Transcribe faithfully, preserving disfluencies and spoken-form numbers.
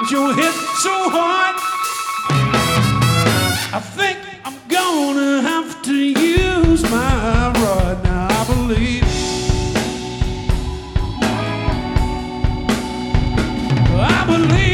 you hit so hard. I think I'm gonna have to use my rod. Now I believe, I believe.